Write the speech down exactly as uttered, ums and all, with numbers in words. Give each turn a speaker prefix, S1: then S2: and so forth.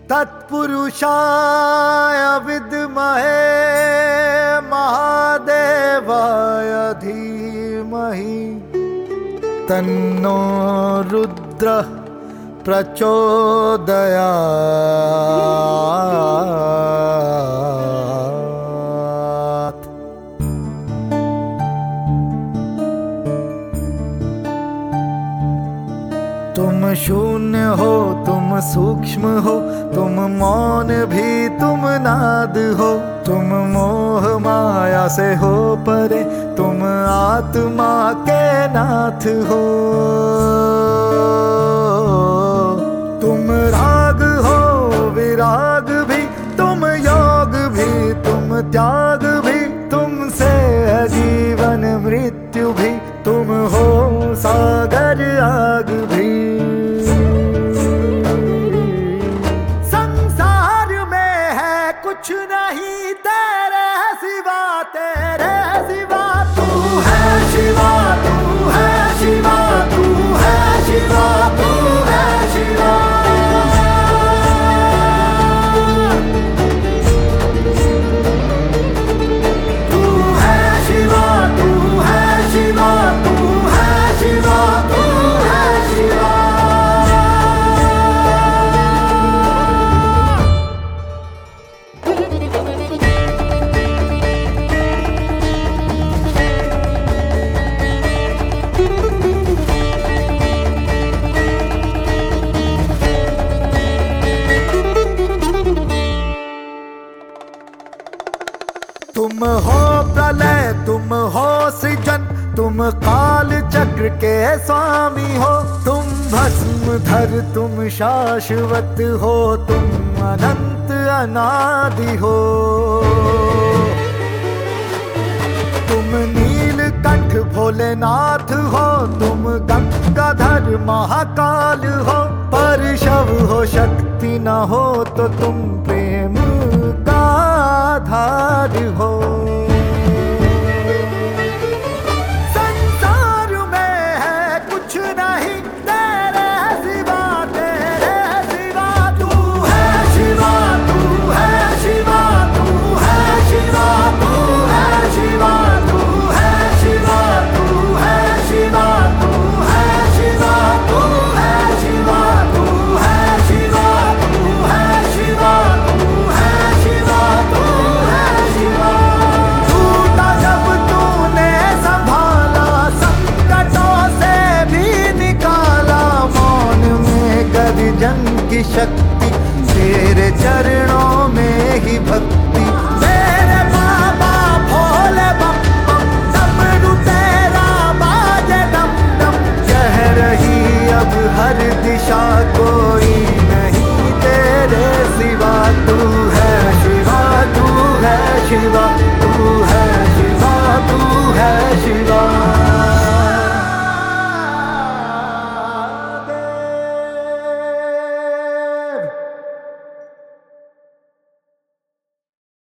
S1: तत्पुरुषाय विद्महे महादेवाय धीमहि तन्नो रुद्रः प्रचोदयात्। तुम शून्य हो, तुम सूक्ष्म हो, तुम मौन भी तुम नाद हो, तुम मोह माया से हो परे, तुम आत्मा के नाथ हो। तुम राग हो, विराग भी, तुम योग भी, तुम त्याग भी, तुमसे है जीवन मृत्यु भी, तुम हो सागर आग भी। संसार में है कुछ नहीं तेरे सिवा, तेरे सिवा। तू है शिवा, तू है शिवा, तू है शिवा, तू है शिवा। तू है शिवा, तू है शिवा, तू है शिवा, तू है शिवा। तुम हो प्रलय, तुम हो सृजन, तुम काल चक्र के स्वामी हो, तुम भस्मधर, तुम शाश्वत हो, तुम अनंत अनादि हो। तुम नीलकंठ भोलेनाथ हो, तुम गंगाधर महाकाल हो, पर शव हो शक्ति न हो तो तुम प्रेम का आधार हो। संसार में है कुछ नहीं तेरे सिवा, तेरे सिवा। तू है शिवा, तू है शिवा, तू है शिवा, तू है शिवा, तू है शिवा, तू है शिवा, तू है शिवा, तू है शिवा, तू है शिवा, तू है शिवा, तू है शिवा, तू है शिवा। टूटा जब तूने संभाला, संकटों से भी निकाला, मौन में गर्जन की शक्ति, तेरे चरणों में ही भक्ति।